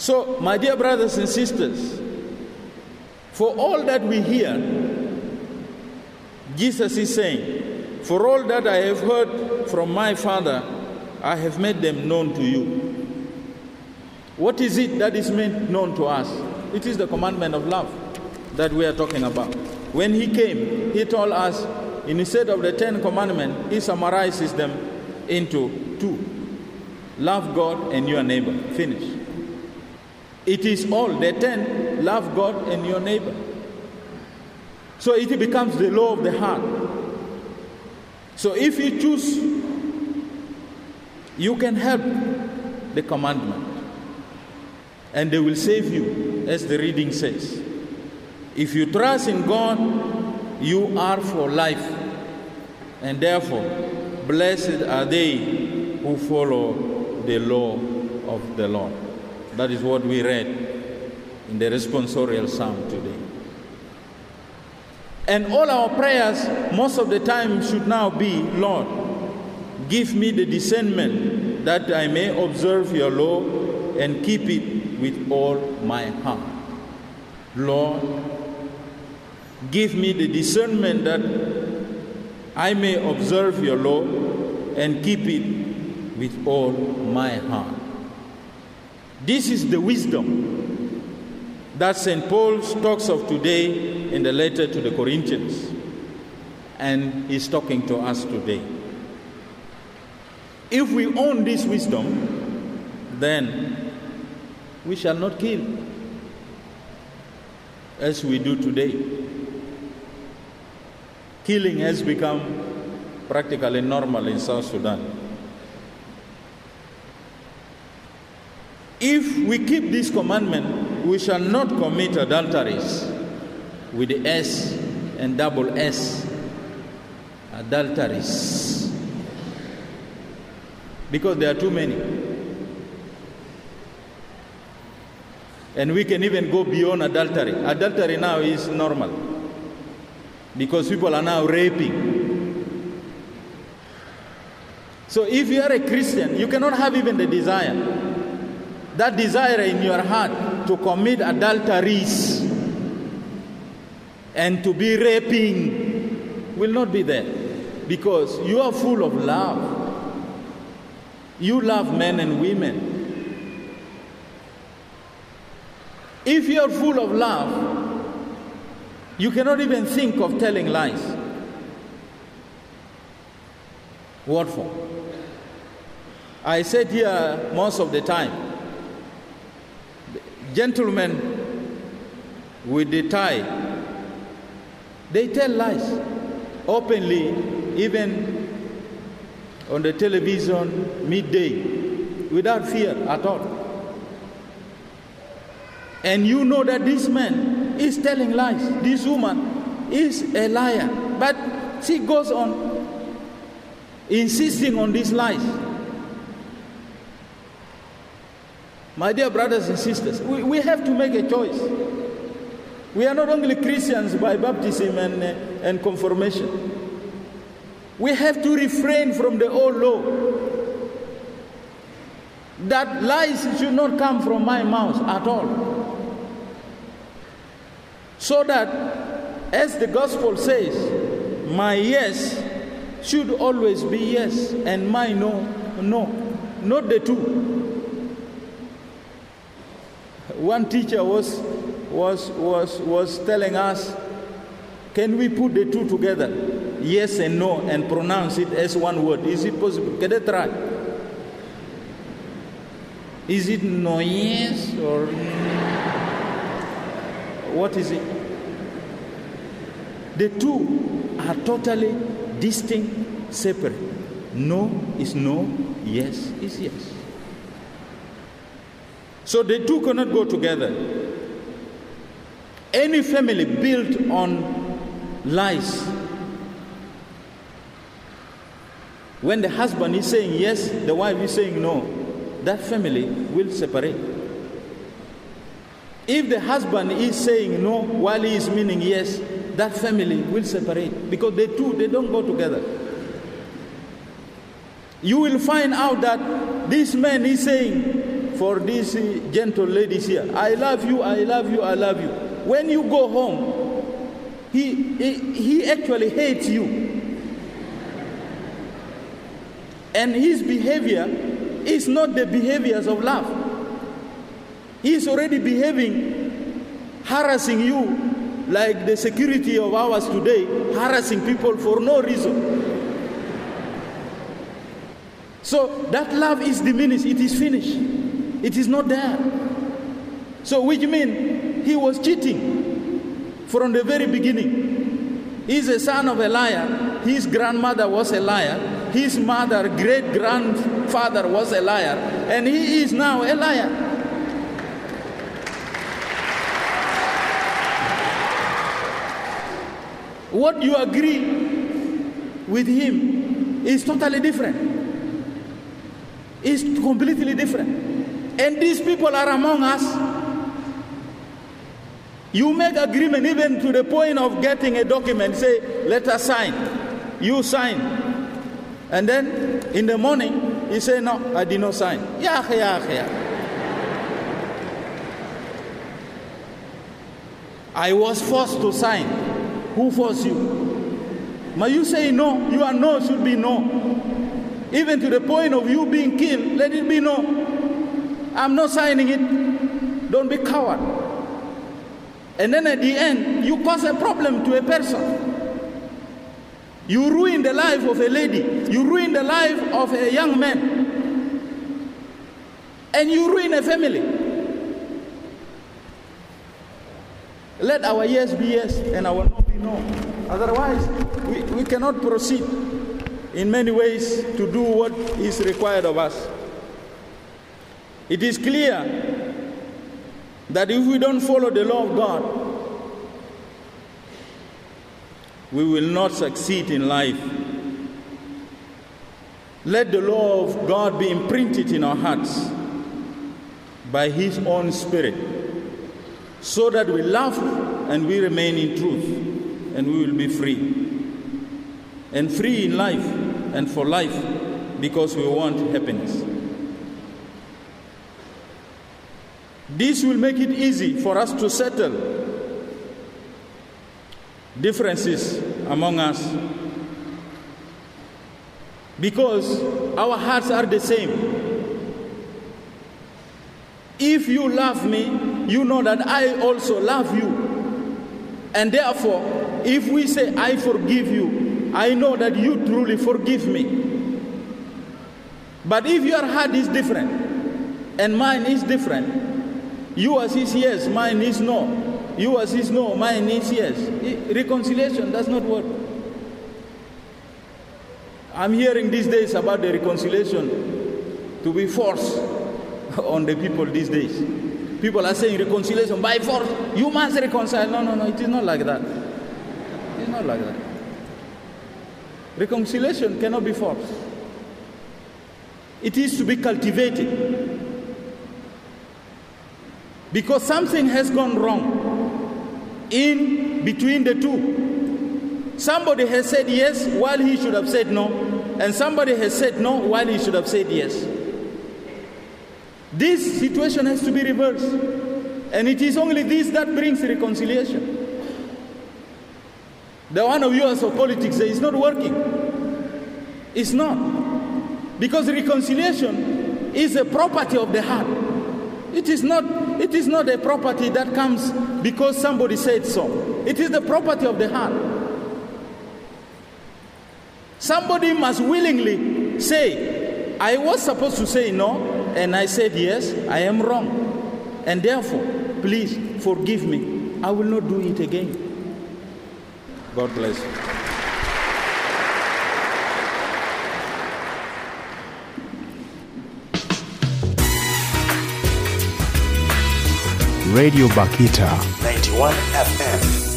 So, my dear brothers and sisters, for all that we hear, Jesus is saying, for all that I have heard from my Father, I have made them known to you. What is it that is made known to us? It is the commandment of love that we are talking about. When he came, he told us, instead of the 10 commandments, he summarizes them into 2. Love God and your neighbor. Finish. It is all, the 10, love God and your neighbor. So it becomes the law of the heart. So if you choose, you can help the commandment. And they will save you, as the reading says. If you trust in God, you are for life. And therefore, blessed are they who follow the law of the Lord. That is what we read in the responsorial psalm today. And all our prayers, most of the time, should now be, Lord, give me the discernment that I may observe your law and keep it with all my heart. Lord, give me the discernment that I may observe your law and keep it with all my heart. This is the wisdom that St. Paul talks of today in the letter to the Corinthians, and he's talking to us today. If we own this wisdom, then we shall not kill as we do today. Killing has become practically normal in South Sudan. If we keep this commandment, we shall not commit adulteries with the S and double S, adulteries, because there are too many. And we can even go beyond adultery. Adultery now is normal because people are now raping. So if you are a Christian, you cannot have even the desire. That desire in your heart to commit adulteries and to be raping will not be there, because you are full of love. You love men and women. If you are full of love, you cannot even think of telling lies. What for? I said here most of the time, gentlemen with the tie, they tell lies openly, even on the television midday, without fear at all. And you know that this man is telling lies. This woman is a liar. But she goes on insisting on these lies. My dear brothers and sisters, we have to make a choice. We are not only Christians by baptism and confirmation. We have to refrain from the old law. That lies should not come from my mouth at all. So that, as the gospel says, my yes should always be yes, and my no, no, not the two. One teacher was telling us, can we put the two together, yes and no, and pronounce it as one word? Is it possible? Can they try? Is it no yes or what is it? The two are totally distinct, separate. No is no, yes is yes. So the two cannot go together. Any family built on lies, when the husband is saying yes, the wife is saying no, that family will separate. If the husband is saying no while he is meaning yes, that family will separate, because the two, they don't go together. You will find out that this man is saying for these gentle ladies here. I love you, I love you, I love you. When you go home, he actually hates you. And his behavior is not the behaviors of love. He is already behaving, harassing you like the security of ours today, harassing people for no reason. So that love is diminished, it is finished. It is not there. So which means he was cheating from the very beginning. He's a son of a liar. His grandmother was a liar. His mother, great-grandfather was a liar. And he is now a liar. What you agree with him is totally different. It's completely different. And these people are among us. You make agreement even to the point of getting a document, say, let us sign. You sign. And then in the morning, you say, no, I did not sign. Yeah. I was forced to sign. Who forced you? But you say no, your no should be no. Even to the point of you being killed, let it be no. I'm not signing it. Don't be coward. And then at the end, you cause a problem to a person. You ruin the life of a lady. You ruin the life of a young man. And you ruin a family. Let our yes be yes and our no be no. Otherwise, we cannot proceed in many ways to do what is required of us. It is clear that if we don't follow the law of God, we will not succeed in life. Let the law of God be imprinted in our hearts by His own Spirit, so that we love and we remain in truth, and we will be free. And free in life and for life, because we want happiness. This will make it easy for us to settle differences among us, because our hearts are the same. If you love me, you know that I also love you. And therefore, if we say, I forgive you, I know that you truly forgive me. But if your heart is different, and mine is different, yours is yes, mine is no. Yours is no, mine is yes. Reconciliation does not work. I'm hearing these days about the reconciliation to be forced on the people these days. People are saying reconciliation by force. You must reconcile. No, it is not like that. It is not like that. Reconciliation cannot be forced. It is to be cultivated. Because something has gone wrong in between the two. Somebody has said yes while he should have said no, and somebody has said no while he should have said yes. This situation has to be reversed, and it is only this that brings reconciliation. The one of yours of politics says it's not working. It's not. Because reconciliation is a property of the heart. It is not a property that comes because somebody said so. It is the property of the heart. Somebody must willingly say, I was supposed to say no, and I said yes, I am wrong. And therefore, please forgive me. I will not do it again. God bless you. Radio Bakita 91 FM.